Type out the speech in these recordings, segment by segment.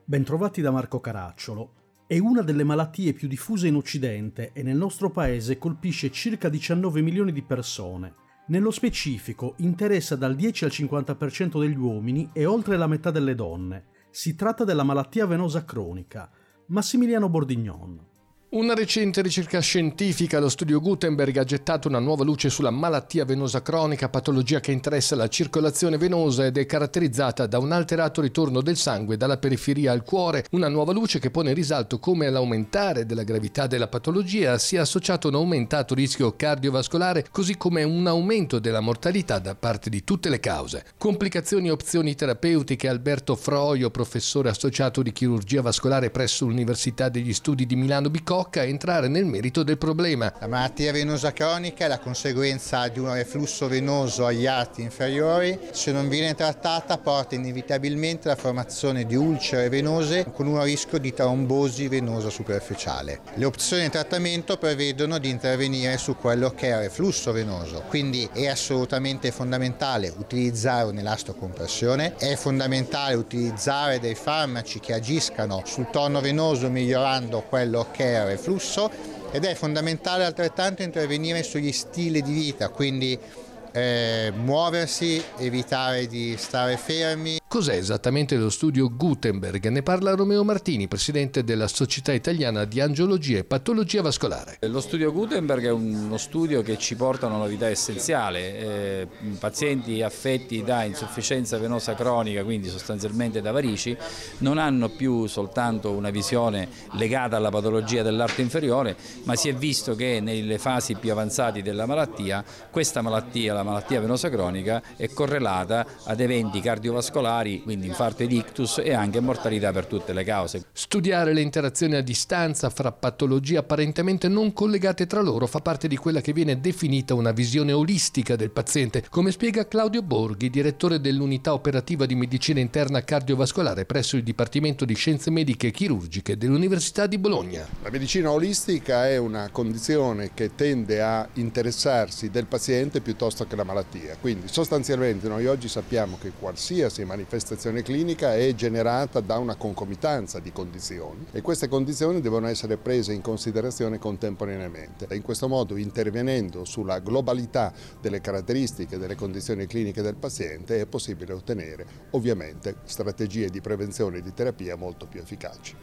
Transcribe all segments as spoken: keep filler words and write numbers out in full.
Bentrovati da Marco Caracciolo. È una delle malattie più diffuse in Occidente e nel nostro paese colpisce circa diciannove milioni di persone. Nello specifico interessa dal dieci al cinquanta per cento degli uomini e oltre la metà delle donne. Si tratta della malattia venosa cronica. Massimiliano Bordignon. Una recente ricerca scientifica allo studio Gutenberg ha gettato una nuova luce sulla malattia venosa cronica, patologia che interessa la circolazione venosa ed è caratterizzata da un alterato ritorno del sangue dalla periferia al cuore. Una nuova luce che pone in risalto come all'aumentare della gravità della patologia sia associato un aumentato rischio cardiovascolare, così come un aumento della mortalità da parte di tutte le cause. Complicazioni e opzioni terapeutiche. Alberto Froio, professore associato di chirurgia vascolare presso l'Università degli Studi di Milano Bicocca, a entrare nel merito del problema. La malattia venosa cronica è la conseguenza di un reflusso venoso agli arti inferiori. Se non viene trattata porta inevitabilmente alla formazione di ulcere venose con un rischio di trombosi venosa superficiale. Le opzioni di trattamento prevedono di intervenire su quello che è il reflusso venoso, quindi è assolutamente fondamentale utilizzare un'elastocompressione, è fondamentale utilizzare dei farmaci che agiscano sul tono venoso migliorando quello che è il reflusso ed è fondamentale altrettanto intervenire sugli stili di vita, quindi eh, muoversi, evitare di stare fermi. Cos'è esattamente lo studio Gutenberg? Ne parla Romeo Martini, presidente della Società Italiana di Angiologia e Patologia Vascolare. Lo studio Gutenberg è uno studio che ci porta a una novità essenziale. Eh, pazienti affetti da insufficienza venosa cronica, quindi sostanzialmente da varici, non hanno più soltanto una visione legata alla patologia dell'arto inferiore, ma si è visto che nelle fasi più avanzate della malattia, questa malattia, la malattia venosa cronica, è correlata ad eventi cardiovascolari, quindi infarto ed ictus e anche mortalità per tutte le cause. Studiare le interazioni a distanza fra patologie apparentemente non collegate tra loro fa parte di quella che viene definita una visione olistica del paziente, come spiega Claudio Borghi, direttore dell'unità operativa di medicina interna cardiovascolare presso il Dipartimento di Scienze Mediche e Chirurgiche dell'Università di Bologna. La medicina olistica è una condizione che tende a interessarsi del paziente piuttosto che la malattia, quindi sostanzialmente noi oggi sappiamo che qualsiasi manifestazione manifestazione clinica è generata da una concomitanza di condizioni e queste condizioni devono essere prese in considerazione contemporaneamente. In questo modo, intervenendo sulla globalità delle caratteristiche delle condizioni cliniche del paziente, è possibile ottenere ovviamente strategie di prevenzione e di terapia molto più efficaci.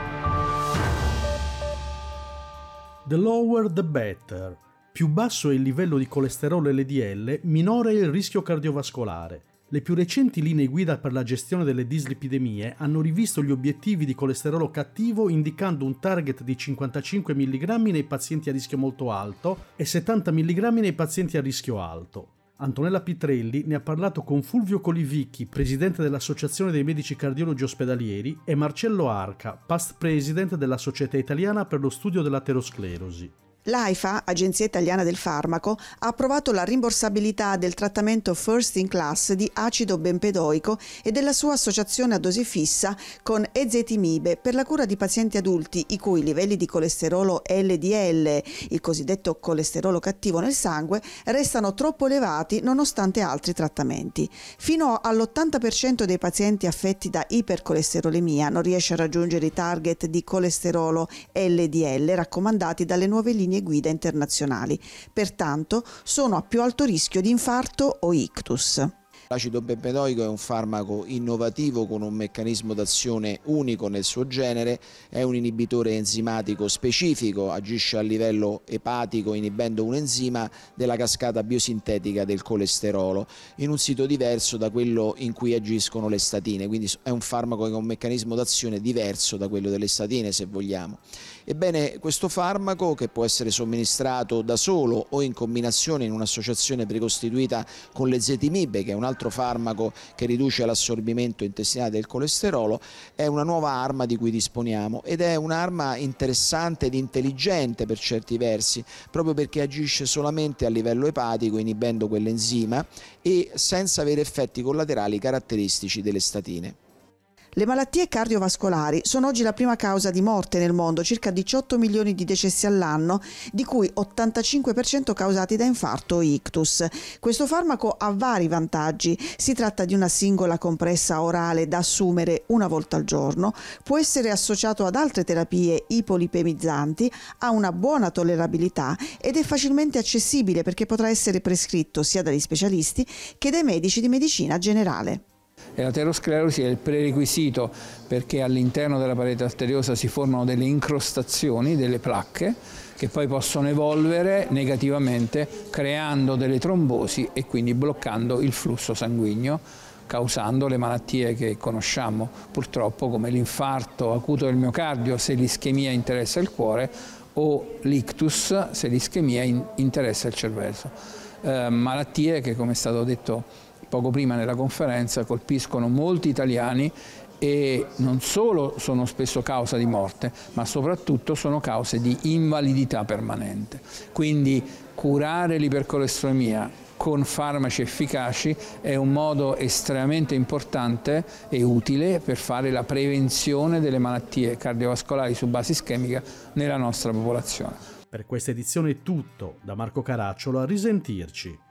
The lower the better. Più basso è il livello di colesterolo L D L, minore è il rischio cardiovascolare. Le più recenti linee guida per la gestione delle dislipidemie hanno rivisto gli obiettivi di colesterolo cattivo indicando un target di cinquantacinque milligrammi nei pazienti a rischio molto alto e settanta milligrammi nei pazienti a rischio alto. Antonella Pitrelli ne ha parlato con Fulvio Colivicchi, presidente dell'Associazione dei Medici Cardiologi Ospedalieri, e Marcello Arca, past president della Società Italiana per lo Studio dell'Aterosclerosi. L'AIFA, Agenzia Italiana del Farmaco, ha approvato la rimborsabilità del trattamento First in Class di acido bempedoico e della sua associazione a dose fissa con ezetimibe per la cura di pazienti adulti i cui livelli di colesterolo L D L, il cosiddetto colesterolo cattivo nel sangue, restano troppo elevati nonostante altri trattamenti. Fino all'ottanta per cento dei pazienti affetti da ipercolesterolemia non riesce a raggiungere i target di colesterolo L D L raccomandati dalle nuove linee guida internazionali, pertanto sono a più alto rischio di infarto o ictus. L'acido bempedoico è un farmaco innovativo con un meccanismo d'azione unico nel suo genere, è un inibitore enzimatico specifico, agisce a livello epatico inibendo un enzima della cascata biosintetica del colesterolo in un sito diverso da quello in cui agiscono le statine, quindi è un farmaco che ha un meccanismo d'azione diverso da quello delle statine, se vogliamo. Ebbene, questo farmaco, che può essere somministrato da solo o in combinazione in un'associazione precostituita con l'ezetimibe, che è un altro farmaco che riduce l'assorbimento intestinale del colesterolo, è una nuova arma di cui disponiamo ed è un'arma interessante ed intelligente per certi versi, proprio perché agisce solamente a livello epatico inibendo quell'enzima e senza avere effetti collaterali caratteristici delle statine. Le malattie cardiovascolari sono oggi la prima causa di morte nel mondo, circa diciotto milioni di decessi all'anno, di cui ottantacinque per cento causati da infarto o ictus. Questo farmaco ha vari vantaggi. Si tratta di una singola compressa orale da assumere una volta al giorno, può essere associato ad altre terapie ipolipemizzanti, ha una buona tollerabilità ed è facilmente accessibile perché potrà essere prescritto sia dagli specialisti che dai medici di medicina generale. E l'aterosclerosi è il prerequisito perché all'interno della parete arteriosa si formano delle incrostazioni, delle placche che poi possono evolvere negativamente creando delle trombosi e quindi bloccando il flusso sanguigno, causando le malattie che conosciamo purtroppo come l'infarto acuto del miocardio se l'ischemia interessa il cuore o l'ictus se l'ischemia interessa il cervello. Eh, malattie che, come è stato detto poco prima nella conferenza, colpiscono molti italiani e non solo sono spesso causa di morte, ma soprattutto sono cause di invalidità permanente. Quindi curare l'ipercolesterolemia con farmaci efficaci è un modo estremamente importante e utile per fare la prevenzione delle malattie cardiovascolari su base ischemica nella nostra popolazione. Per questa edizione è tutto. Da Marco Caracciolo, a risentirci.